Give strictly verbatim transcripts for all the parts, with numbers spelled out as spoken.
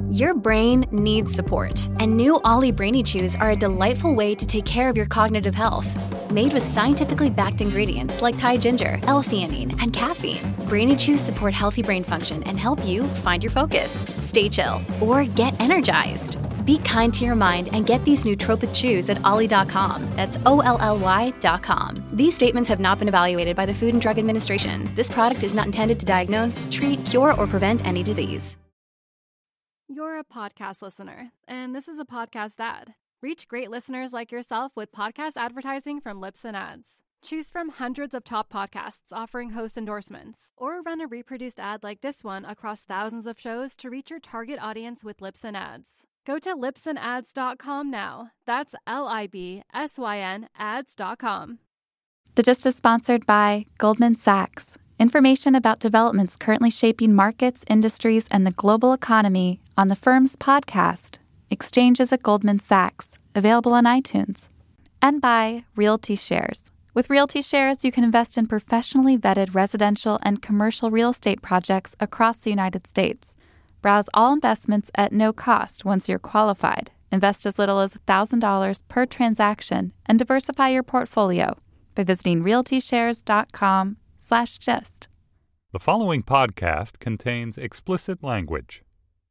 Your brain needs support, and new Ollie Brainy Chews are a delightful way to take care of your cognitive health. Made with scientifically backed ingredients like Thai ginger, L-theanine, and caffeine, Brainy Chews support healthy brain function and help you find your focus, stay chill, or get energized. Be kind to your mind and get these nootropic chews at ollie dot com. That's O L L Y dot com. These statements have not been evaluated by the Food and Drug Administration. This product is not intended to diagnose, treat, cure, or prevent any disease. You're a podcast listener, and this is a podcast ad. Reach great listeners like yourself with podcast advertising from Libsyn Ads. Choose from hundreds of top podcasts offering host endorsements, or run a reproduced ad like this one across thousands of shows to reach your target audience with Libsyn Ads. Go to libsyn ads dot com now. That's L I B S Y N ads dot com. The Gist is sponsored by Goldman Sachs. Information about developments currently shaping markets, industries, and the global economy on the firm's podcast, Exchanges at Goldman Sachs, available on iTunes. And by Realty Shares. With Realty Shares, you can invest in professionally vetted residential and commercial real estate projects across the United States. Browse all investments at no cost once you're qualified. Invest as little as one thousand dollars per transaction and diversify your portfolio by visiting realty shares dot com slash gist. The following podcast contains explicit language.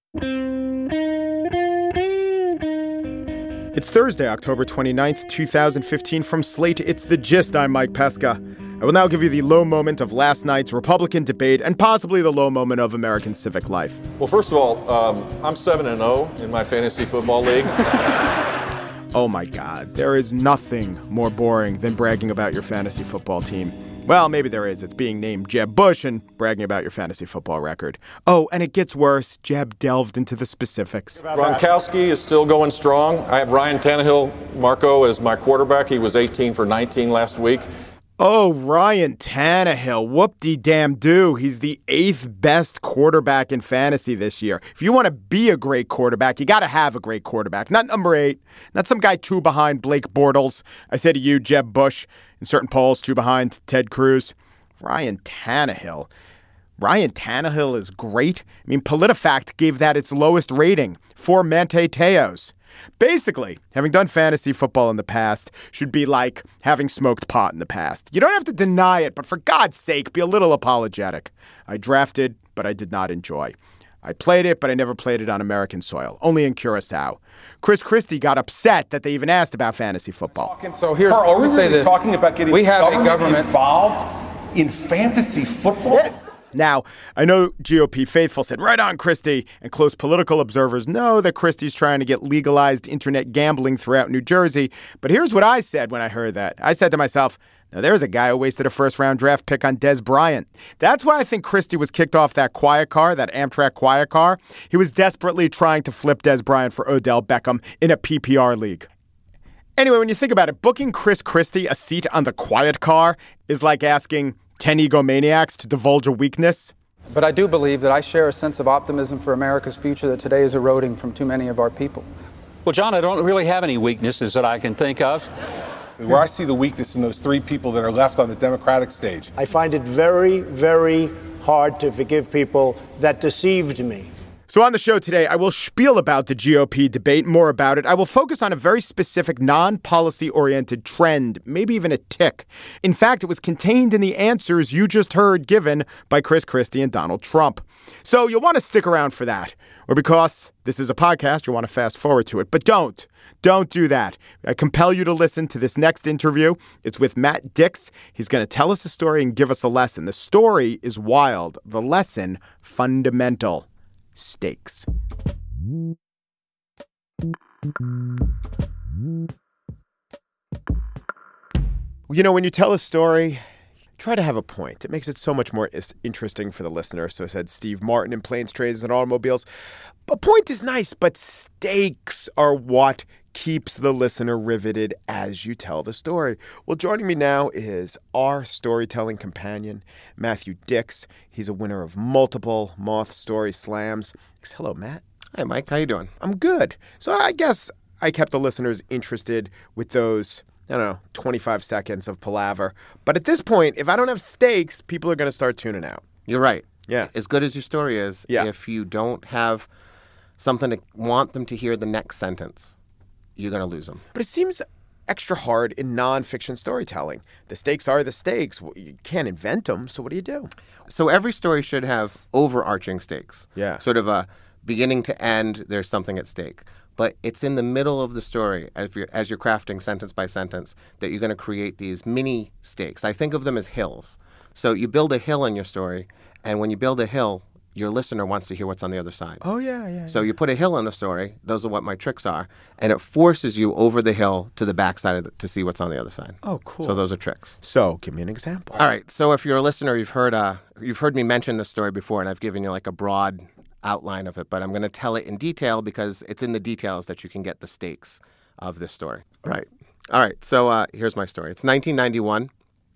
It's Thursday, October twenty-ninth, twenty fifteen. From Slate, it's The Gist. I'm Mike Pesca. I will now give you the low moment of last night's Republican debate and possibly the low moment of American civic life. Well, first of all, um, I'm seven and oh in my fantasy football league. Oh, my God. There is nothing more boring than bragging about your fantasy football team. Well, maybe there is. It's being named Jeb Bush and bragging about your fantasy football record. Oh, and it gets worse. Jeb delved into the specifics. Gronkowski is still going strong. I have Ryan Tannehill, Marco, as my quarterback. He was eighteen for nineteen last week. Oh, Ryan Tannehill, whoop-de-damn-do. He's the eighth best quarterback in fantasy this year. If you want to be a great quarterback, you got to have a great quarterback. Not number eight, not some guy two behind Blake Bortles. I say to you, Jeb Bush, in certain polls, two behind Ted Cruz. Ryan Tannehill. Ryan Tannehill is great. I mean, PolitiFact gave that its lowest rating, four Manti Te'os. Basically, having done fantasy football in the past should be like having smoked pot in the past. You don't have to deny it, but for God's sake, be a little apologetic. I drafted, but I did not enjoy. I played it, but I never played it on American soil, only in Curacao. Chris Christie got upset that they even asked about fantasy football. So here's, Carl, are we say really this. talking about getting we have government, a government involved in fantasy football? Yeah. Now, I know G O P faithful said, right on, Christie, and close political observers know that Christie's trying to get legalized internet gambling throughout New Jersey. But here's what I said when I heard that. I said to myself, now there's a guy who wasted a first-round draft pick on Des Bryant. That's why I think Christie was kicked off that quiet car, that Amtrak quiet car. He was desperately trying to flip Des Bryant for Odell Beckham in a P P R league. Anyway, when you think about it, booking Chris Christie a seat on the quiet car is like asking ten egomaniacs to divulge a weakness. But I do believe that I share a sense of optimism for America's future that today is eroding from too many of our people. Well, John, I don't really have any weaknesses that I can think of. Where I see the weakness in those three people that are left on the Democratic stage. I find it very, very hard to forgive people that deceived me. So on the show today, I will spiel about the G O P debate, more about it. I will focus on a very specific non-policy-oriented trend, maybe even a tick. In fact, it was contained in the answers you just heard given by Chris Christie and Donald Trump. So you'll want to stick around for that. Or because this is a podcast, you'll want to fast forward to it. But don't. Don't do that. I compel you to listen to this next interview. It's with Matt Dix. He's going to tell us a story and give us a lesson. The story is wild. The lesson, fundamental. Stakes. You know, when you tell a story, try to have a point. It makes it so much more interesting for the listener. So said Steve Martin in Planes, Trains, and Automobiles. A point is nice, but stakes are what keeps the listener riveted as you tell the story. Well, joining me now is our storytelling companion, Matthew Dix. He's a winner of multiple Moth Story Slams. Hello, Matt. Hi, Mike. How you doing? I'm good. So I guess I kept the listeners interested with those, I don't know, twenty-five seconds of palaver. But at this point, if I don't have stakes, people are going to start tuning out. You're right. Yeah. As good as your story is, yeah. if you don't have something to want them to hear the next sentence, you're going to lose them. But it seems extra hard in nonfiction storytelling. The stakes are the stakes. You can't invent them, so what do you do? So every story should have overarching stakes. Yeah. Sort of a beginning to end, there's something at stake. But it's in the middle of the story, as you're, as you're crafting sentence by sentence, that you're going to create these mini stakes. I think of them as hills. So you build a hill in your story, and when you build a hill, your listener wants to hear what's on the other side. Oh, yeah, yeah. So yeah. you put a hill in the story. Those are what my tricks are. And it forces you over the hill to the backside of the, to see what's on the other side. Oh, cool. So those are tricks. So give me an example. All right. So if you're a listener, you've heard uh, you've heard me mention this story before, and I've given you like a broad outline of it. But I'm going to tell it in detail because it's in the details that you can get the stakes of this story. Right. All right. So uh, here's my story. It's nineteen ninety-one.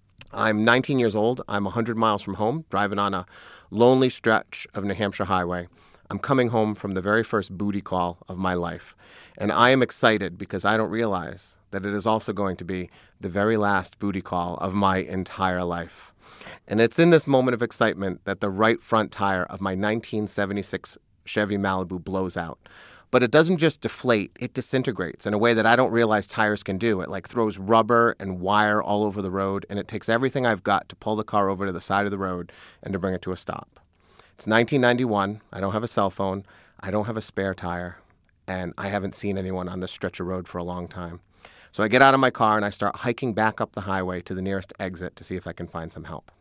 I'm nineteen years old. I'm one hundred miles from home, driving on a lonely stretch of New Hampshire highway. I'm coming home from the very first booty call of my life. And I am excited because I don't realize that it is also going to be the very last booty call of my entire life. And it's in this moment of excitement that the right front tire of my nineteen seventy-six Chevy Malibu blows out. But it doesn't just deflate, it disintegrates in a way that I don't realize tires can do. It like throws rubber and wire all over the road, and it takes everything I've got to pull the car over to the side of the road and to bring it to a stop. It's nineteen ninety-one. I don't have a cell phone. I don't have a spare tire, and I haven't seen anyone on this stretch of road for a long time. So I get out of my car and I start hiking back up the highway to the nearest exit to see if I can find some help.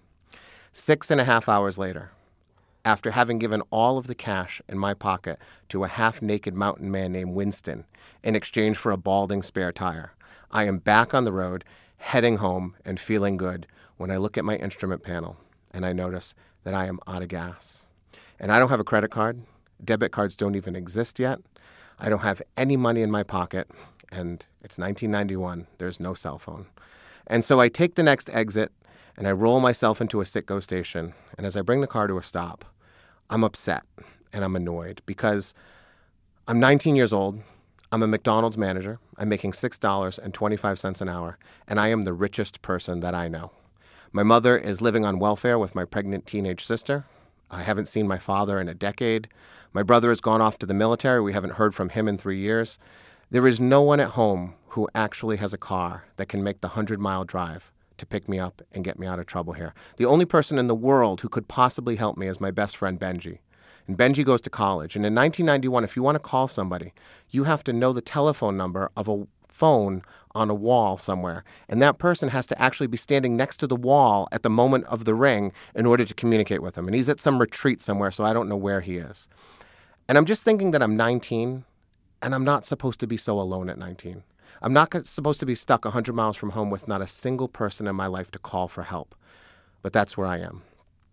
Six and a half hours later, after having given all of the cash in my pocket to a half-naked mountain man named Winston in exchange for a balding spare tire, I am back on the road, heading home and feeling good when I look at my instrument panel and I notice that I am out of gas. And I don't have a credit card. Debit cards don't even exist yet. I don't have any money in my pocket, and it's nineteen ninety-one. There's no cell phone. And so I take the next exit and I roll myself into a Citgo station, and as I bring the car to a stop, I'm upset and I'm annoyed because I'm nineteen years old. I'm a McDonald's manager. I'm making six dollars and twenty-five cents an hour, and I am the richest person that I know. My mother is living on welfare with my pregnant teenage sister. I haven't seen my father in a decade. My brother has gone off to the military. We haven't heard from him in three years. There is no one at home who actually has a car that can make the hundred-mile drive to pick me up and get me out of trouble here. The only person in the world who could possibly help me is my best friend, Benji. And Benji goes to college. And in nineteen ninety-one, if you want to call somebody, you have to know the telephone number of a phone on a wall somewhere. And that person has to actually be standing next to the wall at the moment of the ring in order to communicate with him. And he's at some retreat somewhere, so I don't know where he is. And I'm just thinking that I'm nineteen, and I'm not supposed to be so alone at nineteen. I'm not supposed to be stuck one hundred miles from home with not a single person in my life to call for help. But that's where I am.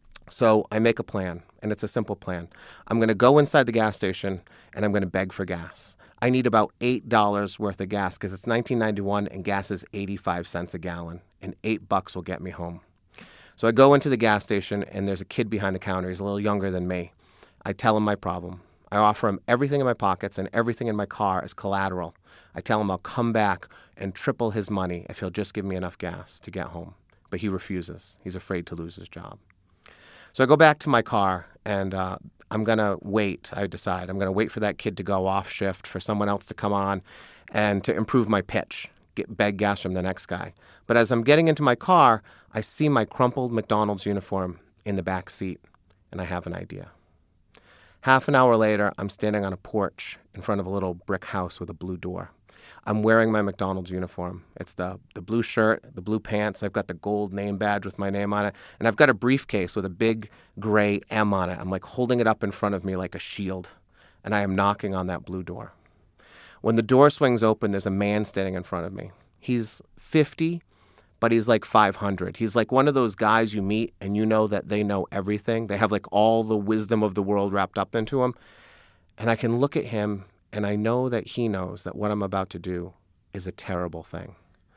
So I make a plan, and it's a simple plan. I'm going to go inside the gas station, and I'm going to beg for gas. I need about eight dollars worth of gas because it's nineteen ninety-one, and gas is eighty-five cents a gallon, and eight bucks will get me home. So I go into the gas station, and there's a kid behind the counter. He's a little younger than me. I tell him my problem. I offer him everything in my pockets and everything in my car as collateral. I tell him I'll come back and triple his money if he'll just give me enough gas to get home. But he refuses. He's afraid to lose his job. So I go back to my car, and uh, I'm going to wait, I decide. I'm going to wait for that kid to go off shift, for someone else to come on, and to improve my pitch, get beg gas from the next guy. But as I'm getting into my car, I see my crumpled McDonald's uniform in the back seat, and I have an idea. Half an hour later, I'm standing on a porch in front of a little brick house with a blue door. I'm wearing my McDonald's uniform. It's the, the blue shirt, the blue pants. I've got the gold name badge with my name on it. And I've got a briefcase with a big gray M on it. I'm like holding it up in front of me like a shield. And I am knocking on that blue door. When the door swings open, there's a man standing in front of me. He's fifty, but he's like five hundred. He's like one of those guys you meet and you know that they know everything. They have like all the wisdom of the world wrapped up into them. And I can look at him and I know that he knows that what I'm about to do is a terrible thing.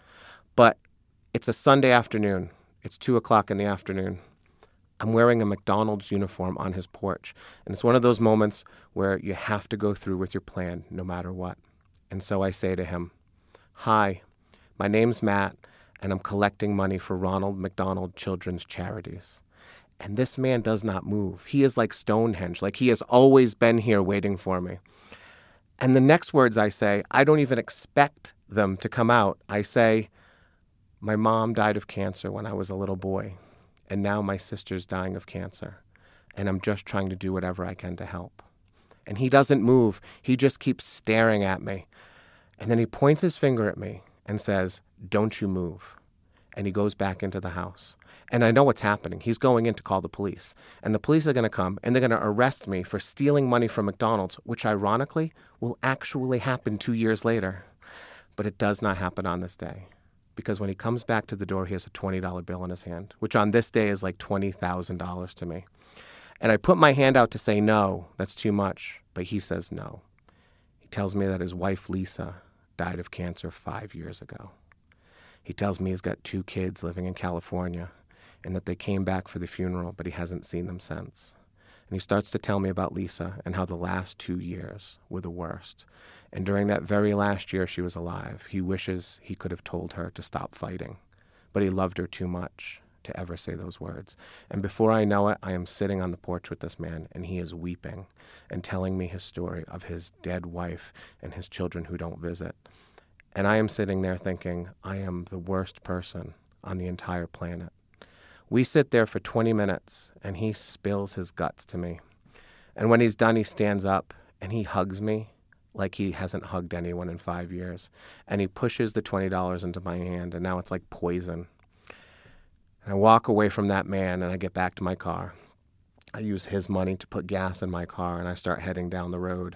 But it's a Sunday afternoon. It's two o'clock in the afternoon. I'm wearing a McDonald's uniform on his porch. And it's one of those moments where you have to go through with your plan no matter what. And so I say to him, "Hi, my name's Matt, and I'm collecting money for Ronald McDonald Children's Charities. And this man does not move. He is like Stonehenge, like he has always been here waiting for me. And the next words I say, I don't even expect them to come out. I say, my mom died of cancer when I was a little boy, and now my sister's dying of cancer, and I'm just trying to do whatever I can to help. And he doesn't move. He just keeps staring at me. And then he points his finger at me and says, don't you move. And he goes back into the house. And I know what's happening. He's going in to call the police. And the police are going to come, and they're going to arrest me for stealing money from McDonald's, which ironically will actually happen two years later. But it does not happen on this day. Because when he comes back to the door, he has a twenty dollar bill in his hand, which on this day is like twenty thousand dollars to me. And I put my hand out to say, no, that's too much. But he says no. He tells me that his wife, Lisa, died of cancer five years ago. He tells me he's got two kids living in California and that they came back for the funeral, but he hasn't seen them since. And he starts to tell me about Lisa and how the last two years were the worst. And during that very last year she was alive, he wishes he could have told her to stop fighting. But he loved her too much to ever say those words. And before I know it, I am sitting on the porch with this man, and he is weeping and telling me his story of his dead wife and his children who don't visit. And I am sitting there thinking, I am the worst person on the entire planet. We sit there for twenty minutes, and he spills his guts to me. And when he's done, he stands up, and he hugs me like he hasn't hugged anyone in five years. And he pushes the twenty dollars into my hand, and now it's like poison. And I walk away from that man, and I get back to my car. I use his money to put gas in my car, and I start heading down the road.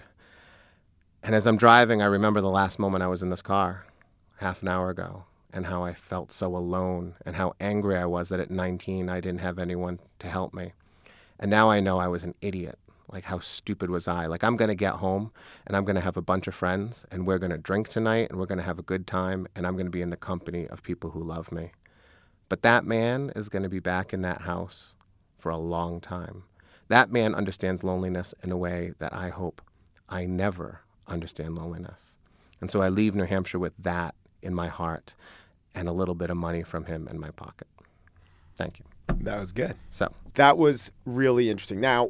And as I'm driving, I remember the last moment I was in this car, half an hour ago, and how I felt so alone, and how angry I was that at nineteen I didn't have anyone to help me. And now I know I was an idiot. Like, how stupid was I? Like, I'm going to get home, and I'm going to have a bunch of friends, and we're going to drink tonight, and we're going to have a good time, and I'm going to be in the company of people who love me. But that man is going to be back in that house for a long time. That man understands loneliness in a way that I hope I never understand loneliness. And so I leave New Hampshire with that in my heart and a little bit of money from him in my pocket. Thank you. That was good. So that was really interesting. Now,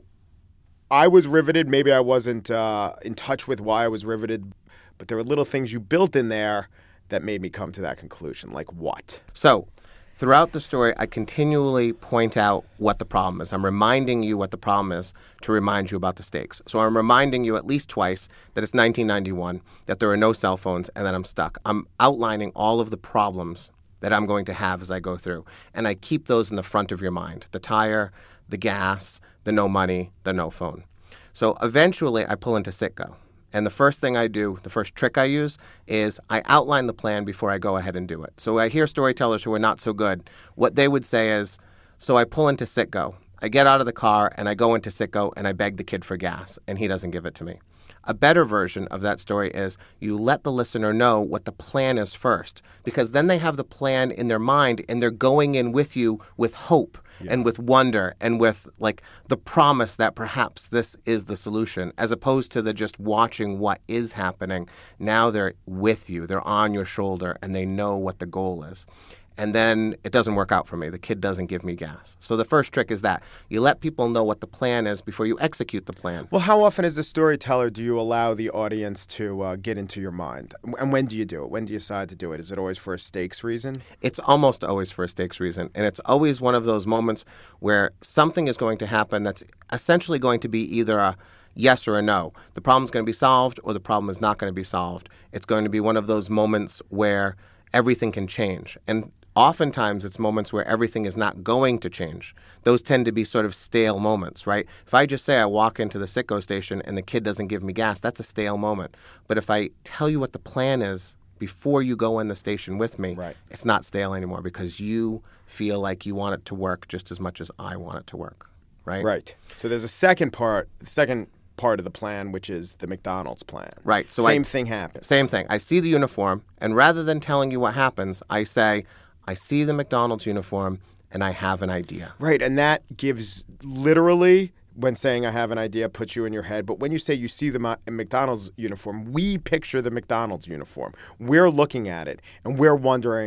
I was riveted. Maybe I wasn't uh, in touch with why I was riveted, but there were little things you built in there that made me come to that conclusion. Like what? So throughout the story, I continually point out what the problem is. I'm reminding you what the problem is to remind you about the stakes. So I'm reminding you at least twice that it's nineteen ninety-one, that there are no cell phones, and that I'm stuck. I'm outlining all of the problems that I'm going to have as I go through. And I keep those in the front of your mind. The tire, the gas, the no money, the no phone. So eventually I pull into Citgo. And the first thing I do, the first trick I use, is I outline the plan before I go ahead and do it. So I hear storytellers who are not so good. What they would say is, so I pull into Citgo. I get out of the car and I go into Citgo and I beg the kid for gas, and he doesn't give it to me. A better version of that story is you let the listener know what the plan is first, because then they have the plan in their mind and they're going in with you with hope. Yeah. And with wonder and with like the promise that perhaps this is the solution, as opposed to the just watching what is happening. Now they're with you, they're on your shoulder, and they know what the goal is. And then it doesn't work out for me. The kid doesn't give me gas. So the first trick is that you let people know what the plan is before you execute the plan. Well, how often as a storyteller do you allow the audience to uh, get into your mind? And when do you do it? When do you decide to do it? Is it always for a stakes reason? It's almost always for a stakes reason. And it's always one of those moments where something is going to happen that's essentially going to be either a yes or a no. The problem's going to be solved or the problem is not going to be solved. It's going to be one of those moments where everything can change. And oftentimes, it's moments where everything is not going to change. Those tend to be sort of stale moments, right? If I just say I walk into the Citgo station and the kid doesn't give me gas, that's a stale moment. But if I tell you what the plan is before you go in the station with me, right, it's not stale anymore because you feel like you want it to work just as much as I want it to work, right? Right. So there's a second part, the second part of the plan, which is the McDonald's plan. Right. So Same I, thing happens. Same thing. I see the uniform, and rather than telling you what happens, I say, I see the McDonald's uniform, and I have an idea. Right, and that gives literally, when saying I have an idea, puts you in your head. But when you say you see the McDonald's uniform, we picture the McDonald's uniform. We're looking at it, and we're wondering,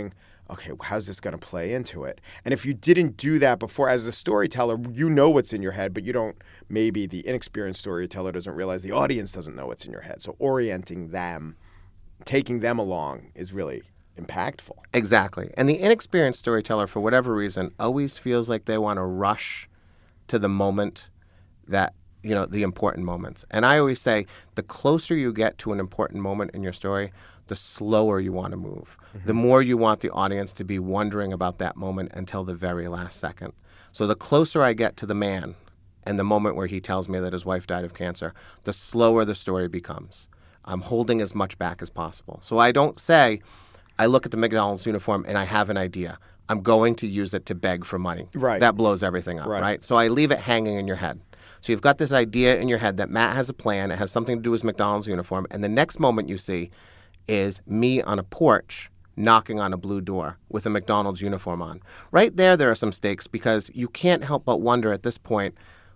okay, how's this going to play into it? And if you didn't do that before, as a storyteller, you know what's in your head, but you don't, maybe the inexperienced storyteller doesn't realize the audience doesn't know what's in your head. So orienting them, taking them along is really impactful. Exactly. And the inexperienced storyteller, for whatever reason, always feels like they want to rush to the moment that, you know, the important moments. And I always say the closer you get to an important moment in your story, the slower you want to move. Mm-hmm. The more you want the audience to be wondering about that moment until the very last second. So the closer I get to the man and the moment where he tells me that his wife died of cancer, the slower the story becomes. I'm holding as much back as possible. So I don't say, I look at the McDonald's uniform and I have an idea. I'm going to use it to beg for money. Right. That blows everything up, right. right? So I leave it hanging in your head. So you've got this idea in your head that Matt has a plan. It has something to do with his McDonald's uniform. And the next moment you see is me on a porch knocking on a blue door with a McDonald's uniform on. Right there, there are some stakes because you can't help but wonder at this point,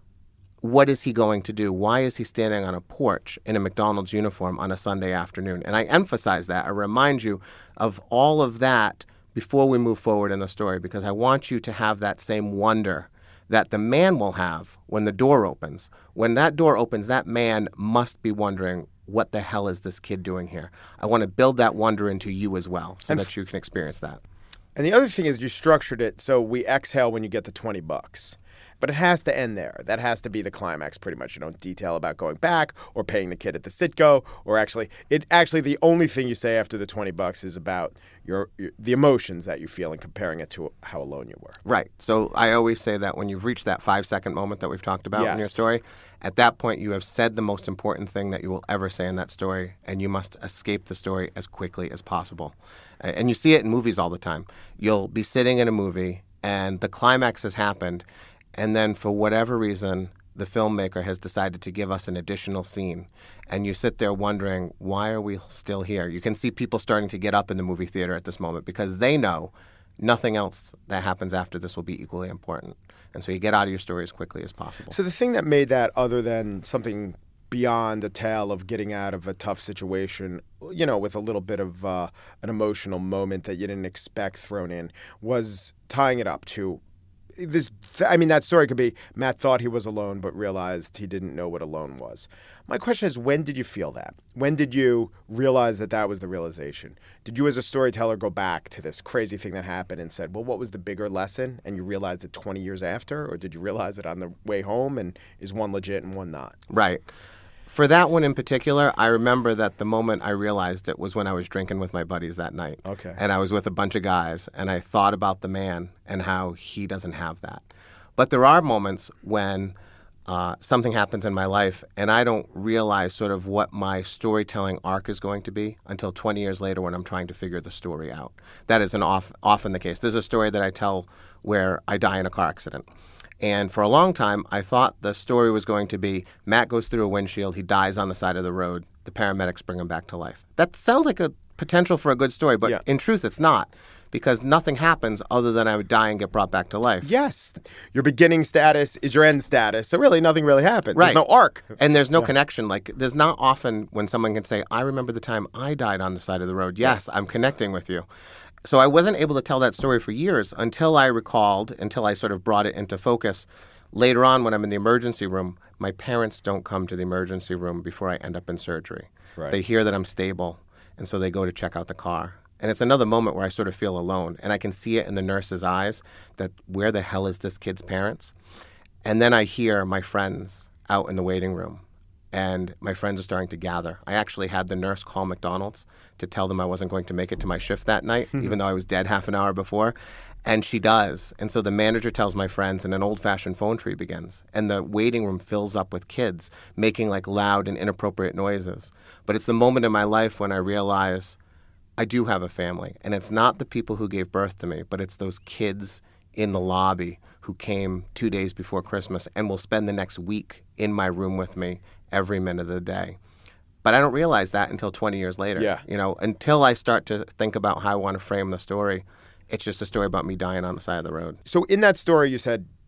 what is he going to do? Why is he standing on a porch in a McDonald's uniform on a Sunday afternoon? And I emphasize that. I remind you of all of that before we move forward in the story because I want you to have that same wonder that the man will have when the door opens. When that door opens, that man must be wondering, what the hell is this kid doing here? I want to build that wonder into you as well so and that you can experience that. And the other thing is you structured it so we exhale when you get the twenty bucks. But it has to end there. That has to be the climax pretty much. You don't detail about going back or paying the kid at the Citgo or actually it actually the only thing you say after the twenty bucks is about your, your the emotions that you feel and comparing it to how alone you were. Right. So I always say that when you've reached that five second moment that we've talked about yes. in your story, at that point you have said the most important thing that you will ever say in that story and you must escape the story as quickly as possible. And you see it in movies all the time. You'll be sitting in a movie and the climax has happened. And then for whatever reason, the filmmaker has decided to give us an additional scene. And you sit there wondering, why are we still here? You can see people starting to get up in the movie theater at this moment because they know nothing else that happens after this will be equally important. And so you get out of your story as quickly as possible. So the thing that made that, other than something beyond a tale of getting out of a tough situation, you know, with a little bit of uh, an emotional moment that you didn't expect thrown in, was tying it up to this. I mean, that story could be Matt thought he was alone, but realized he didn't know what alone was. My question is, when did you feel that? When did you realize that that was the realization? Did you as a storyteller go back to this crazy thing that happened and said, well, what was the bigger lesson? And you realized it twenty years after? Or did you realize it on the way home and is one legit and one not? Right. For that one in particular, I remember that the moment I realized it was when I was drinking with my buddies that night. Okay. And I was with a bunch of guys, and I thought about the man and how he doesn't have that. But there are moments when uh, something happens in my life, and I don't realize sort of what my storytelling arc is going to be until twenty years later when I'm trying to figure the story out. That is an off, often the case. There's a story that I tell where I die in a car accident. And for a long time, I thought the story was going to be Matt goes through a windshield, he dies on the side of the road, the paramedics bring him back to life. That sounds like a potential for a good story, but yeah. in truth, it's not, because nothing happens other than I would die and get brought back to life. Yes. Your beginning status is your end status, so really nothing really happens. Right. There's no arc. And there's no yeah. connection. Like, there's not often when someone can say, I remember the time I died on the side of the road. Yes, I'm connecting with you. So I wasn't able to tell that story for years until I recalled, until I sort of brought it into focus. Later on, when I'm in the emergency room, my parents don't come to the emergency room before I end up in surgery. Right. They hear that I'm stable, and so they go to check out the car. And it's another moment where I sort of feel alone, and I can see it in the nurse's eyes that where the hell is this kid's parents? And then I hear my friends out in the waiting room, and my friends are starting to gather. I actually had the nurse call McDonald's to tell them I wasn't going to make it to my shift that night, even though I was dead half an hour before. And she does. And so the manager tells my friends, and an old-fashioned phone tree begins. And the waiting room fills up with kids making like loud and inappropriate noises. But it's the moment in my life when I realize I do have a family. And it's not the people who gave birth to me, but it's those kids in the lobby who came two days before Christmas and will spend the next week in my room with me every minute of the day. But I don't realize that until twenty years later. Yeah. You know, until I start to think about how I want to frame the story. It's just a story about me dying on the side of the road. So in that story, you said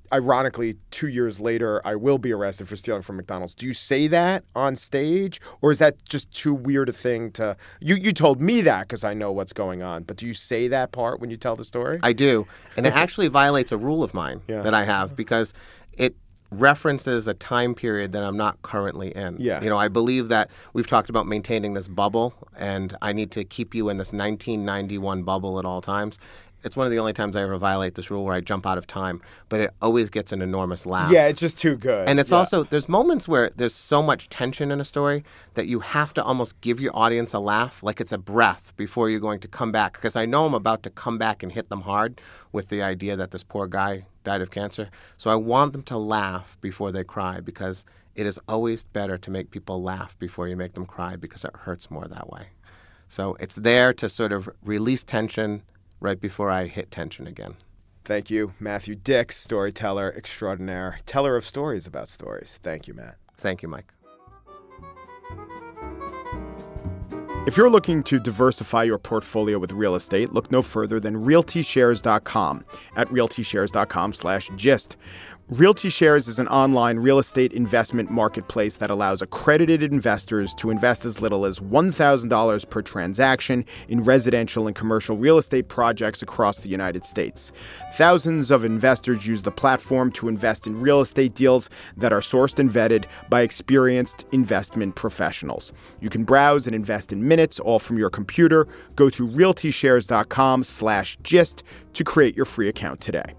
ironically, two years later, I will be arrested for stealing from McDonald's. Do you say that on stage, or is that just too weird a thing to... You, you told me that because I know what's going on, but do you say that part when you tell the story? I do, and it actually violates a rule of mine yeah. that I have because it references a time period that I'm not currently in. Yeah. You know, I believe that we've talked about maintaining this bubble, and I need to keep you in this nineteen ninety-one bubble at all times. It's one of the only times I ever violate this rule where I jump out of time, but it always gets an enormous laugh. Yeah, it's just too good. And it's yeah. also, there's moments where there's so much tension in a story that you have to almost give your audience a laugh, like it's a breath before you're going to come back. Because I know I'm about to come back and hit them hard with the idea that this poor guy died of cancer. So I want them to laugh before they cry, because it is always better to make people laugh before you make them cry, because it hurts more that way. So it's there to sort of release tension right before I hit tension again. Thank you, Matthew Dicks, storyteller extraordinaire, teller of stories about stories. Thank you, Matt. Thank you, Mike. If you're looking to diversify your portfolio with real estate, look no further than realty shares dot com at realty shares dot com slash gist. RealtyShares is an online real estate investment marketplace that allows accredited investors to invest as little as one thousand dollars per transaction in residential and commercial real estate projects across the United States. Thousands of investors use the platform to invest in real estate deals that are sourced and vetted by experienced investment professionals. You can browse and invest in minutes, all from your computer. Go to realty shares dot com slash gist to create your free account today.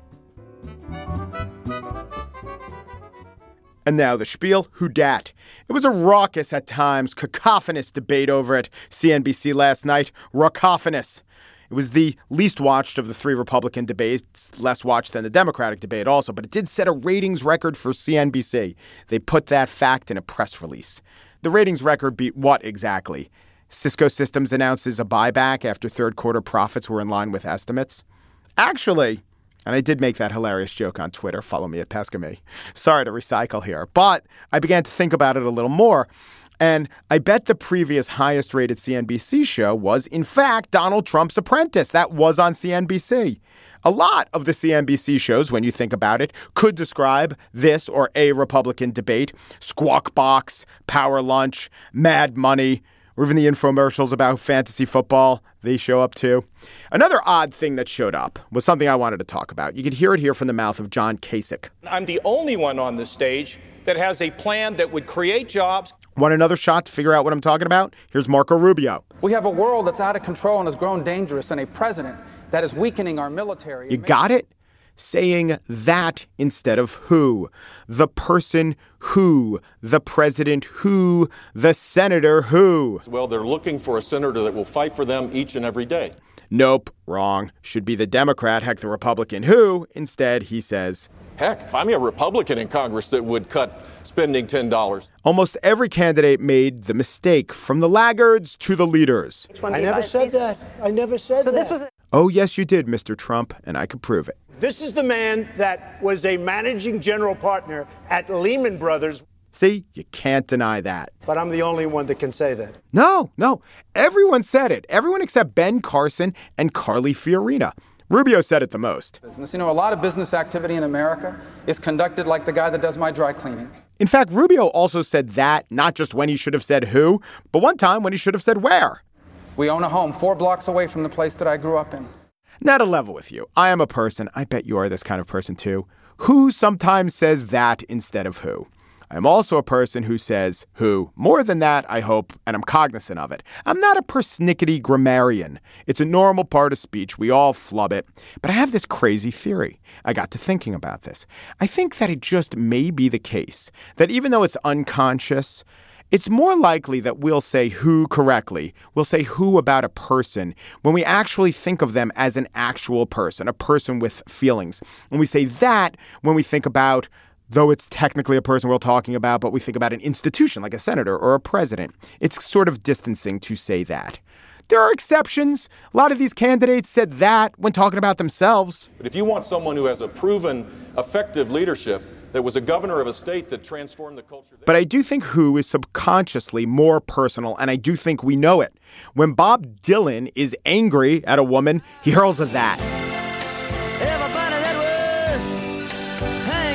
And now the spiel, who dat? It was a raucous, at times cacophonous debate over at C N B C last night. Raucophonous. It was the least watched of the three Republican debates, less watched than the Democratic debate also, but it did set a ratings record for C N B C. They put that fact in a press release. The ratings record beat what exactly? Cisco Systems announces a buyback after third quarter profits were in line with estimates. Actually, and I did make that hilarious joke on Twitter. Follow me at Pescame. Sorry to recycle here, but I began to think about it a little more. And I bet the previous highest rated C N B C show was, in fact, Donald Trump's Apprentice. That was on C N B C. A lot of the C N B C shows, when you think about it, could describe this or a Republican debate. Squawk Box, Power Lunch, Mad Money, or even the infomercials about fantasy football. They show up too. Another odd thing that showed up was something I wanted to talk about. You could hear it here from the mouth of John Kasich. I'm the only one on the stage that has a plan that would create jobs. Want another shot to figure out what I'm talking about? Here's Marco Rubio. We have a world that's out of control and has grown dangerous, and a president that is weakening our military. You got it? Saying that instead of who. The person who. The president who. The senator who. Well, they're looking for a senator that will fight for them each and every day. Nope, wrong. Should be the Democrat, heck, the Republican who. Instead, he says, heck, if I'm a Republican in Congress that would cut spending ten dollars. Almost every candidate made the mistake, from the laggards to the leaders. I never said that. I never said so that. This was a- oh, yes, you did, Mister Trump, and I could prove it. This is the man that was a managing general partner at Lehman Brothers. See, you can't deny that. But I'm the only one that can say that. No, no. Everyone said it. Everyone except Ben Carson and Carly Fiorina. Rubio said it the most. Business. You know, a lot of business activity in America is conducted like the guy that does my dry cleaning. In fact, Rubio also said that, not just when he should have said who, but one time when he should have said where. We own a home four blocks away from the place that I grew up in. Now to level with you, I am a person, I bet you are this kind of person too, who sometimes says that instead of who. I'm also a person who says who. More than that, I hope, and I'm cognizant of it. I'm not a persnickety grammarian. It's a normal part of speech. We all flub it. But I have this crazy theory. I got to thinking about this. I think that it just may be the case that even though it's unconscious, it's more likely that we'll say who correctly. We'll say who about a person when we actually think of them as an actual person, a person with feelings. And we say that when we think about, though it's technically a person we're talking about, but we think about an institution like a senator or a president. It's sort of distancing to say that. There are exceptions. A lot of these candidates said that when talking about themselves. But if you want someone who has a proven, effective leadership, that was a governor of a state that transformed the culture. But I do think who is subconsciously more personal, and I do think we know it. When Bob Dylan is angry at a woman, he hurls a that. Everybody that was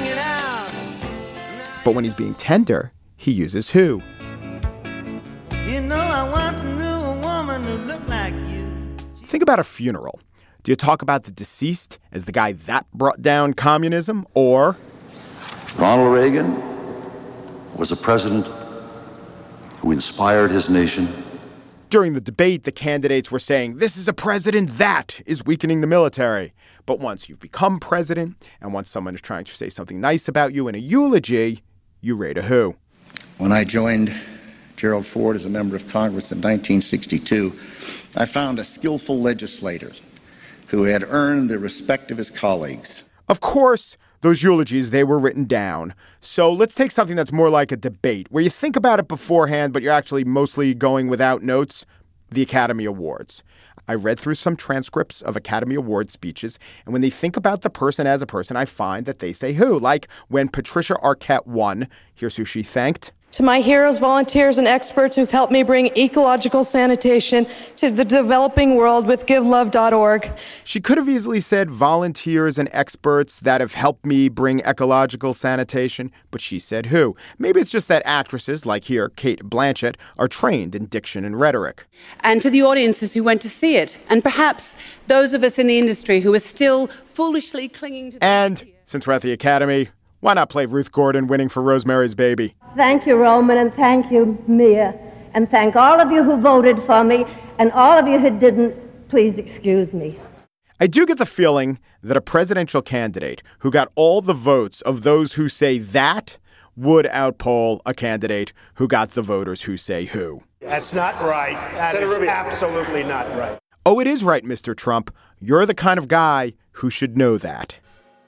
But when he's being tender, he uses who. You know I once knew a woman who looked like you. Think about a funeral. Do you talk about the deceased as the guy that brought down communism, or... Ronald Reagan was a president who inspired his nation. During the debate, the candidates were saying, this is a president that is weakening the military. But once you've become president, and once someone is trying to say something nice about you in a eulogy, you rate a who. When I joined Gerald Ford as a member of Congress in nineteen sixty-two, I found a skillful legislator who had earned the respect of his colleagues. Of course, those eulogies, they were written down. So let's take something that's more like a debate, where you think about it beforehand, but you're actually mostly going without notes. The Academy Awards. I read through some transcripts of Academy Award speeches, and when they think about the person as a person, I find that they say who. Like when Patricia Arquette won, here's who she thanked. To my heroes, volunteers, and experts who've helped me bring ecological sanitation to the developing world with give love dot org. She could have easily said volunteers and experts that have helped me bring ecological sanitation, but she said who. Maybe it's just that actresses, like here, Cate Blanchett, are trained in diction and rhetoric. And to the audiences who went to see it, and perhaps those of us in the industry who are still foolishly clinging to... And since we're at the Academy, why not play Ruth Gordon winning for Rosemary's Baby? Thank you, Roman, and thank you, Mia. And thank all of you who voted for me, and all of you who didn't, please excuse me. I do get the feeling that a presidential candidate who got all the votes of those who say that would outpoll a candidate who got the voters who say who. That's not right. That is absolutely not right. Oh, it is right, Mister Trump. You're the kind of guy who should know that.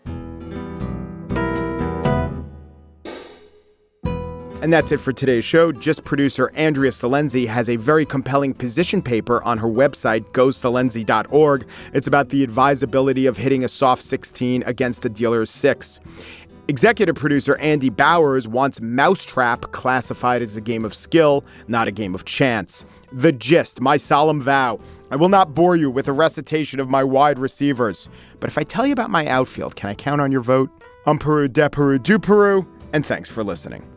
And that's it for today's show. Just producer Andrea Salenzi has a very compelling position paper on her website, go salenzi dot org. It's about the advisability of hitting a soft sixteen against the dealer's six. Executive producer Andy Bowers wants Mousetrap classified as a game of skill, not a game of chance. The gist, my solemn vow. I will not bore you with a recitation of my wide receivers. But if I tell you about my outfield, can I count on your vote? Um Peru, de Peru, du Peru. And thanks for listening.